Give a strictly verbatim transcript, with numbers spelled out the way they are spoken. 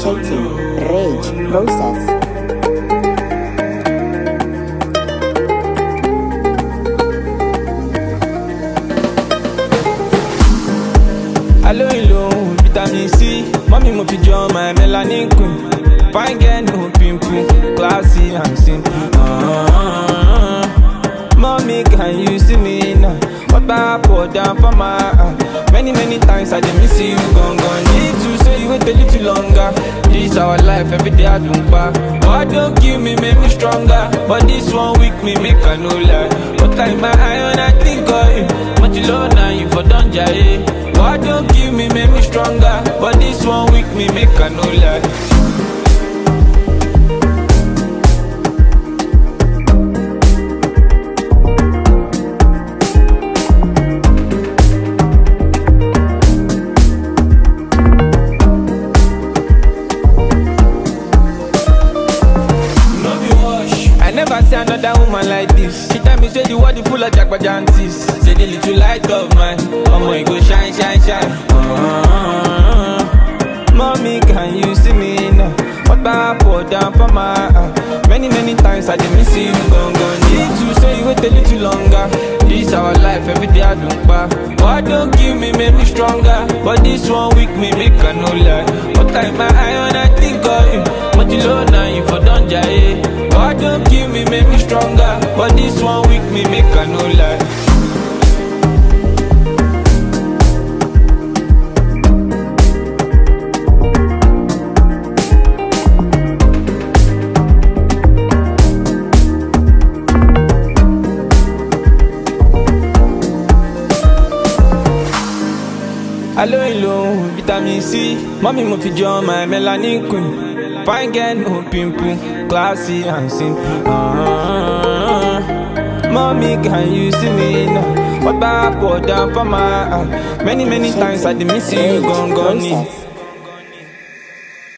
initiating rage process. Hello, hello, vitamin C. Mommy mo fi jọ my melanin queen. Fine girl, no pimple, classy and simple. Uh-huh. Mommy, can you see me now? What I pour down for my heart. Many, many times I did miss you, gone, gone. Need to say you wait a little longer. This our life, every day I don't back. Oh, don't kill me, make me stronger. But this one weak me, make I no lie. But like my eye when I think of you. Much low now, you for don't jay. Oh, don't kill me, make me stronger. But this one weak me, make I no lie. Never see another woman like this. She tell me say the world is full of jagbajantis. Say the little light of mine, omo it go shine, shine, shine. Uh-huh. Mommy, can you see me now? What I pour down for my heart. Many, many times I did miss you, gone, gone. Need to say you wait a little longer. This our life, every day I don't back. Oh, don't kill me, make me stronger. But this one weak me, make I no lie. But like my eye when I think of you. Much low now, you for don't jay. Oh, don't kill me, make me stronger. But this one weak me, make I no lie. Hello, hello, vitamin C. Mommy mo fi jọ my melanin queen. Fine girl, no pimple, classy and simple. Uh-huh. Mommy, can you see me now? What I pour down for my heart. Many, many times I did miss you, gone, gone.